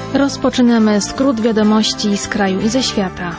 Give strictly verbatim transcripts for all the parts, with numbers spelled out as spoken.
Rozpoczynamy skrót wiadomości z kraju i ze świata.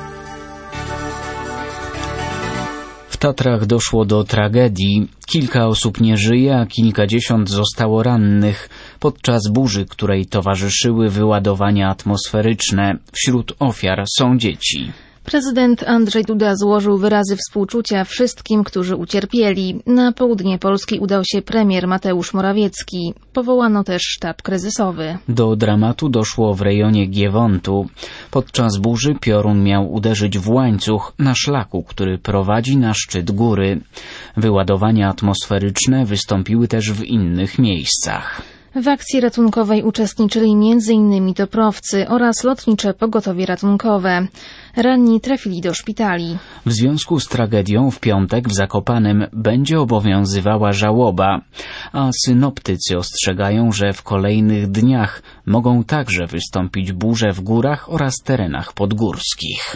W Tatrach doszło do tragedii. Kilka osób nie żyje, a kilkadziesiąt zostało rannych podczas burzy, której towarzyszyły wyładowania atmosferyczne. Wśród ofiar są dzieci. Prezydent Andrzej Duda złożył wyrazy współczucia wszystkim, którzy ucierpieli. Na południe Polski udał się premier Mateusz Morawiecki. Powołano też sztab kryzysowy. Do dramatu doszło w rejonie Giewontu. Podczas burzy piorun miał uderzyć w łańcuch na szlaku, który prowadzi na szczyt góry. Wyładowania atmosferyczne wystąpiły też w innych miejscach. W akcji ratunkowej uczestniczyli między innymi toprowcy oraz lotnicze pogotowie ratunkowe. Ranni trafili do szpitali. W związku z tragedią w piątek w Zakopanem będzie obowiązywała żałoba, a synoptycy ostrzegają, że w kolejnych dniach mogą także wystąpić burze w górach oraz terenach podgórskich.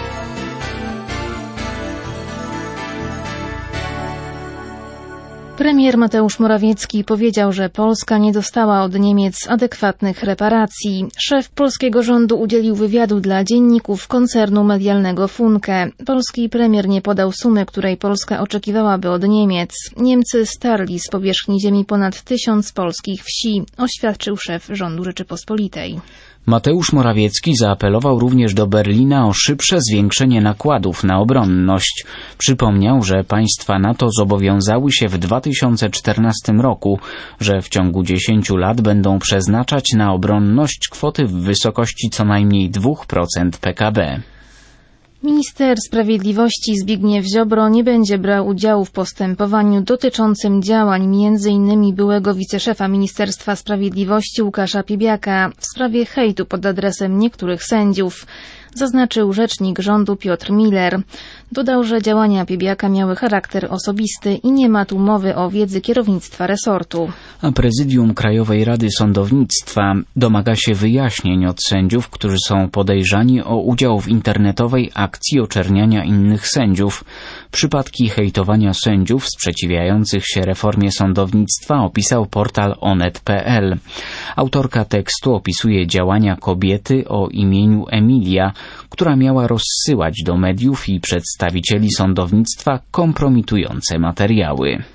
Premier Mateusz Morawiecki powiedział, że Polska nie dostała od Niemiec adekwatnych reparacji. Szef polskiego rządu udzielił wywiadu dla dzienników koncernu medialnego Funke. Polski premier nie podał sumy, której Polska oczekiwałaby od Niemiec. Niemcy starli z powierzchni ziemi ponad tysiąc polskich wsi, oświadczył szef rządu Rzeczypospolitej. Mateusz Morawiecki zaapelował również do Berlina o szybsze zwiększenie nakładów na obronność. Przypomniał, że państwa NATO zobowiązały się w dwa tysiące czternastym roku, że w ciągu dziesięciu lat będą przeznaczać na obronność kwoty w wysokości co najmniej dwa procent P K B. Minister Sprawiedliwości Zbigniew Ziobro nie będzie brał udziału w postępowaniu dotyczącym działań między innymi byłego wiceszefa Ministerstwa Sprawiedliwości Łukasza Piebiaka w sprawie hejtu pod adresem niektórych sędziów, zaznaczył rzecznik rządu Piotr Miller. Dodał, że działania Piebiaka miały charakter osobisty i nie ma tu mowy o wiedzy kierownictwa resortu. A Prezydium Krajowej Rady Sądownictwa domaga się wyjaśnień od sędziów, którzy są podejrzani o udział w internetowej akcji oczerniania innych sędziów. Przypadki hejtowania sędziów sprzeciwiających się reformie sądownictwa opisał portal onet kropka pe el. Autorka tekstu opisuje działania kobiety o imieniu Emilia, która miała rozsyłać do mediów i przedstawicieli sądownictwa kompromitujące materiały.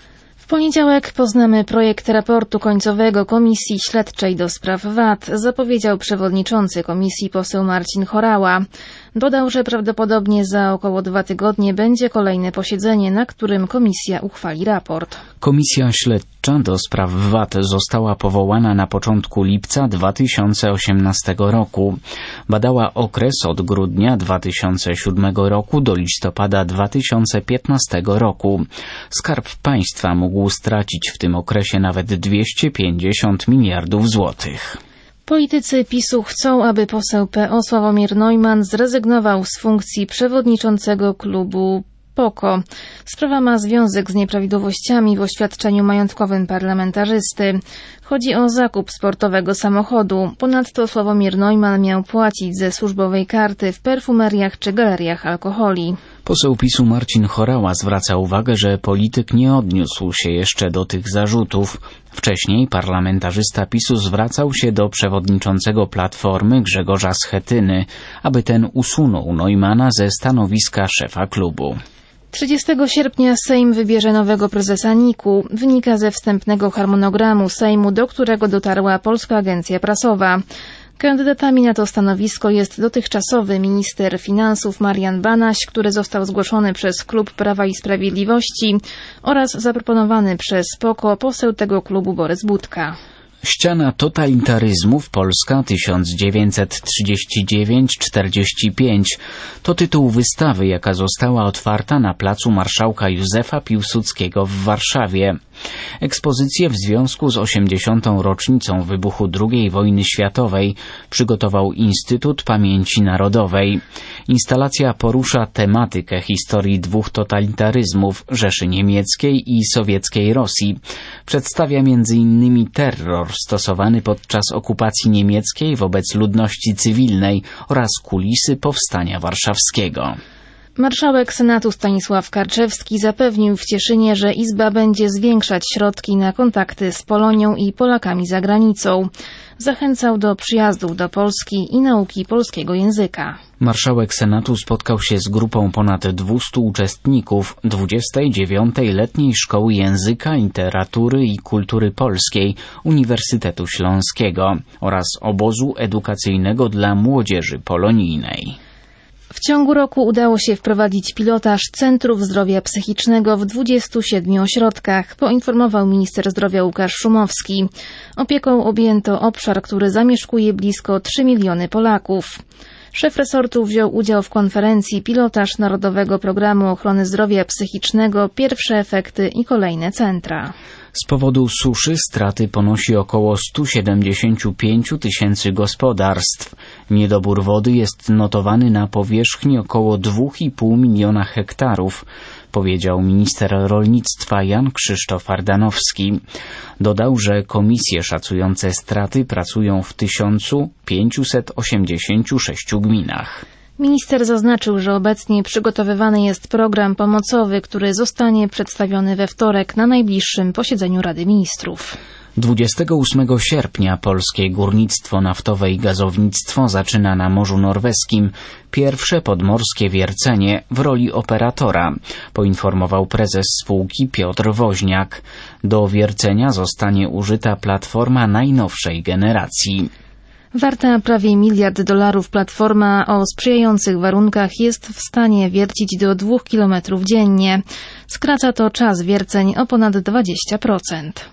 W poniedziałek poznamy projekt raportu końcowego Komisji Śledczej do spraw V A T, zapowiedział przewodniczący komisji poseł Marcin Horała. Dodał, że prawdopodobnie za około dwa tygodnie będzie kolejne posiedzenie, na którym komisja uchwali raport. Komisja Śledcza do spraw V A T została powołana na początku lipca dwa tysiące osiemnastego roku. Badała okres od grudnia dwa tysiące siódmego roku do listopada dwa tysiące piętnastego roku. Skarb Państwa mógł stracić w tym okresie nawet dwieście pięćdziesiąt miliardów złotych. Politycy PiSu chcą, aby poseł P O Sławomir Neumann zrezygnował z funkcji przewodniczącego klubu P O K O. Sprawa ma związek z nieprawidłowościami w oświadczeniu majątkowym parlamentarzysty. Chodzi o zakup sportowego samochodu. Ponadto Sławomir Neumann miał płacić ze służbowej karty w perfumeriach czy galeriach alkoholi. Poseł PiSu Marcin Horała zwraca uwagę, że polityk nie odniósł się jeszcze do tych zarzutów. Wcześniej parlamentarzysta PiSu zwracał się do przewodniczącego Platformy Grzegorza Schetyny, aby ten usunął Neumana ze stanowiska szefa klubu. trzydziestego sierpnia Sejm wybierze nowego prezesa N I K u. Wynika ze wstępnego harmonogramu Sejmu, do którego dotarła Polska Agencja Prasowa. Kandydatami na to stanowisko jest dotychczasowy minister finansów Marian Banaś, który został zgłoszony przez klub Prawa i Sprawiedliwości, oraz zaproponowany przez P O K O poseł tego klubu Borys Budka. Ściana totalitaryzmów Polska tysiąc dziewięćset trzydziesty dziewiąty do czterdziestego piątego to tytuł wystawy, jaka została otwarta na placu Marszałka Józefa Piłsudskiego w Warszawie. Ekspozycję w związku z osiemdziesiątą rocznicą wybuchu drugiej wojny światowej przygotował Instytut Pamięci Narodowej. Instalacja porusza tematykę historii dwóch totalitaryzmów, Rzeszy Niemieckiej i sowieckiej Rosji. Przedstawia między innymi terror stosowany podczas okupacji niemieckiej wobec ludności cywilnej oraz kulisy powstania warszawskiego. Marszałek Senatu Stanisław Karczewski zapewnił w Cieszynie, że Izba będzie zwiększać środki na kontakty z Polonią i Polakami za granicą. Zachęcał do przyjazdów do Polski i nauki polskiego języka. Marszałek Senatu spotkał się z grupą ponad dwustu uczestników dwudziestej dziewiątej Letniej Szkoły Języka, Literatury i Kultury Polskiej Uniwersytetu Śląskiego oraz obozu edukacyjnego dla młodzieży polonijnej. W ciągu roku udało się wprowadzić pilotaż Centrów Zdrowia Psychicznego w dwudziestu siedmiu ośrodkach, poinformował minister zdrowia Łukasz Szumowski. Opieką objęto obszar, który zamieszkuje blisko trzy miliony Polaków. Szef resortu wziął udział w konferencji Pilotaż Narodowego Programu Ochrony Zdrowia Psychicznego, pierwsze efekty i kolejne centra. Z powodu suszy straty ponosi około sto siedemdziesiąt pięć tysięcy gospodarstw. Niedobór wody jest notowany na powierzchni około dwa i pół miliona hektarów, powiedział minister rolnictwa Jan Krzysztof Ardanowski. Dodał, że komisje szacujące straty pracują w tysiącu pięciuset osiemdziesięciu sześciu gminach. Minister zaznaczył, że obecnie przygotowywany jest program pomocowy, który zostanie przedstawiony we wtorek na najbliższym posiedzeniu Rady Ministrów. dwudziestego ósmego sierpnia polskie górnictwo naftowe i gazownictwo zaczyna na Morzu Norweskim pierwsze podmorskie wiercenie w roli operatora, poinformował prezes spółki Piotr Woźniak. Do wiercenia zostanie użyta platforma najnowszej generacji. Warta prawie miliard dolarów platforma o sprzyjających warunkach jest w stanie wiercić do dwóch kilometrów dziennie. Skraca to czas wierceń o ponad dwadzieścia procent.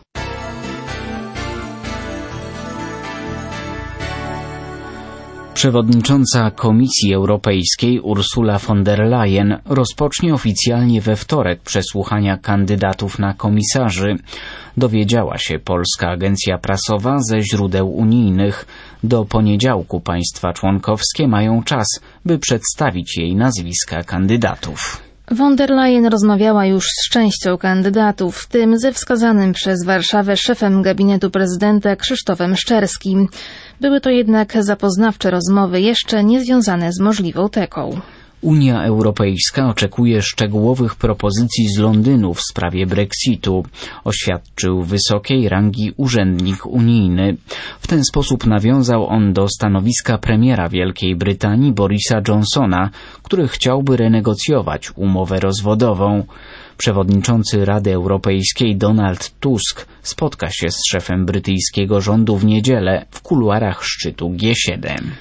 Przewodnicząca Komisji Europejskiej Ursula von der Leyen rozpocznie oficjalnie we wtorek przesłuchania kandydatów na komisarzy. Dowiedziała się polska agencja prasowa ze źródeł unijnych. Do poniedziałku państwa członkowskie mają czas, by przedstawić jej nazwiska kandydatów. Von der Leyen rozmawiała już z częścią kandydatów, w tym ze wskazanym przez Warszawę szefem gabinetu prezydenta Krzysztofem Szczerskim. Były to jednak zapoznawcze rozmowy, jeszcze nie związane z możliwą teką. Unia Europejska oczekuje szczegółowych propozycji z Londynu w sprawie Brexitu, oświadczył wysokiej rangi urzędnik unijny. W ten sposób nawiązał on do stanowiska premiera Wielkiej Brytanii Borisa Johnsona, który chciałby renegocjować umowę rozwodową. Przewodniczący Rady Europejskiej Donald Tusk spotka się z szefem brytyjskiego rządu w niedzielę w kuluarach szczytu G siedem.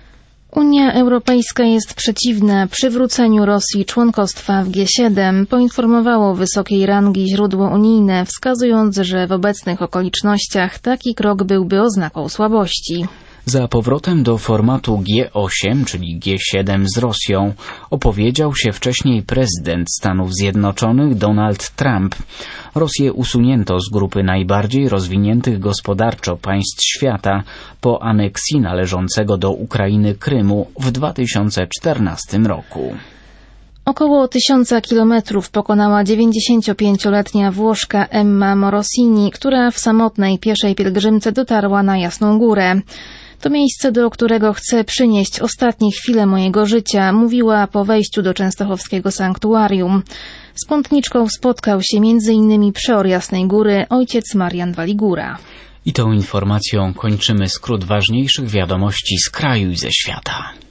Unia Europejska jest przeciwna przywróceniu Rosji członkostwa w G siedem, poinformowało wysokiej rangi źródło unijne, wskazując, że w obecnych okolicznościach taki krok byłby oznaką słabości. Za powrotem do formatu G osiem, czyli G siedem z Rosją, opowiedział się wcześniej prezydent Stanów Zjednoczonych Donald Trump. Rosję usunięto z grupy najbardziej rozwiniętych gospodarczo państw świata po aneksji należącego do Ukrainy Krymu w dwa tysiące czternastym roku. Około tysiąca kilometrów pokonała dziewięćdziesięciopięcioletnia Włoszka Emma Morosini, która w samotnej pieszej pielgrzymce dotarła na Jasną Górę. To miejsce, do którego chcę przynieść ostatnie chwile mojego życia, mówiła po wejściu do częstochowskiego sanktuarium. Z pątniczką spotkał się między innymi przeor Jasnej Góry ojciec Marian Waligura. I tą informacją kończymy skrót ważniejszych wiadomości z kraju i ze świata.